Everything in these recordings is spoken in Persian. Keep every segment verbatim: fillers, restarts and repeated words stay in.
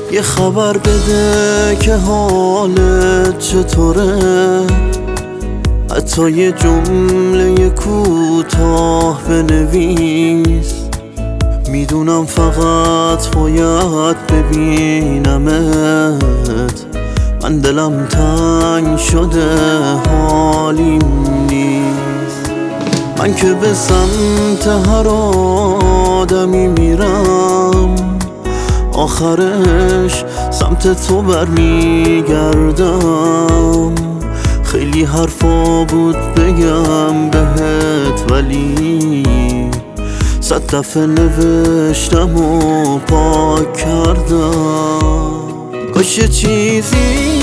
یه خبر بده که حالت چطوره، حتی یه جمله کوتاه بنویس. میدونم فقط باید ببینمت، من دلم تنگ شده حالیم نیست. من که به سمت هر آدمی میرم، آخرش سمت تو برمیگردم. خیلی حرفا بود بگم بهت، ولی صد دفعه نوشتم و پاک کردم. کاش یه چیزی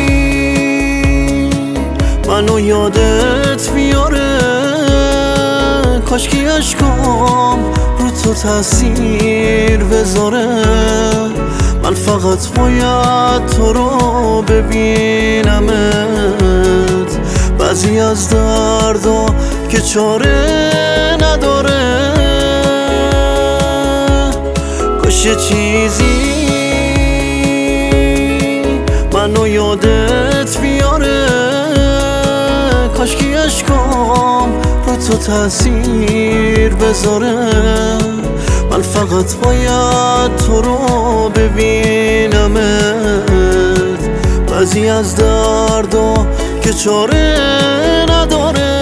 منو یادت بیاره، کاش که عشقام رو تو تاثیر بذاره. من فقط باید تو رو ببینمت، بعضی از دردا که چاره نداره. کاش یه چیزی منو یادت بیاره، کاش که عشقام رو تو تاثیر بذاره. من فقط باید تو رو ببینمت، بعضی از دردا که چاره نداره.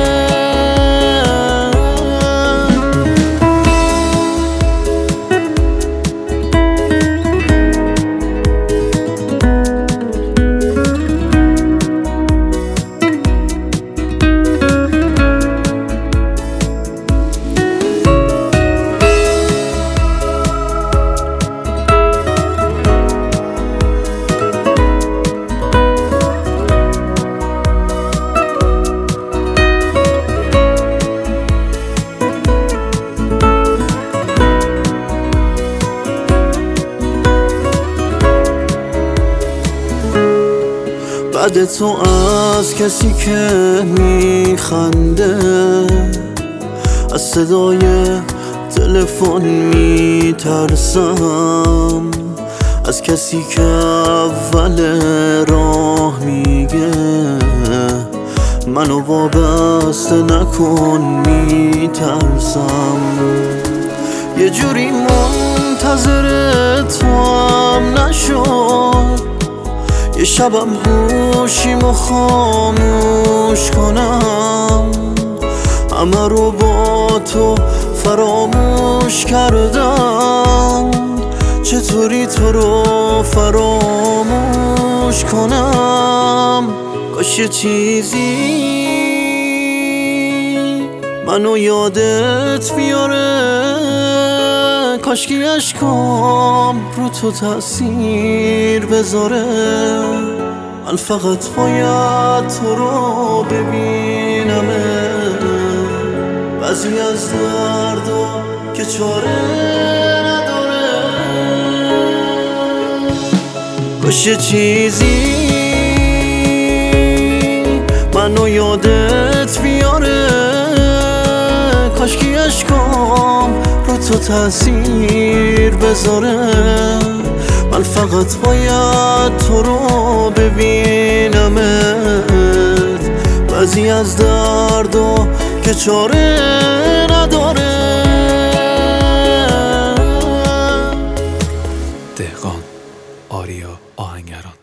بعد تو از کسی که میخنده، از صدای تلفن میترسم، از کسی که اول راه میگه منو وابسته نکن میترسم. یه جوری منتظر تو هم نشد، یه شبم گوشیمو خاموش کنم، همه رو با تو فراموش کردم. چطوری تو رو فراموش کنم؟ کاش یه چیزی منو یادت بیاره، کاش که عشقام رو تو تاثیر بذاره. من فقط باید تو رو ببینمت، بعضی از دردا که چاره نداره. کاش یه چیزی منو یادت بیاره، کاش که عشقام رو تو تاثیر بذاره. من فقط باید تو رو ببینمت، بعضی از دردا که چاره نداره. دهقان آریا آهنگران.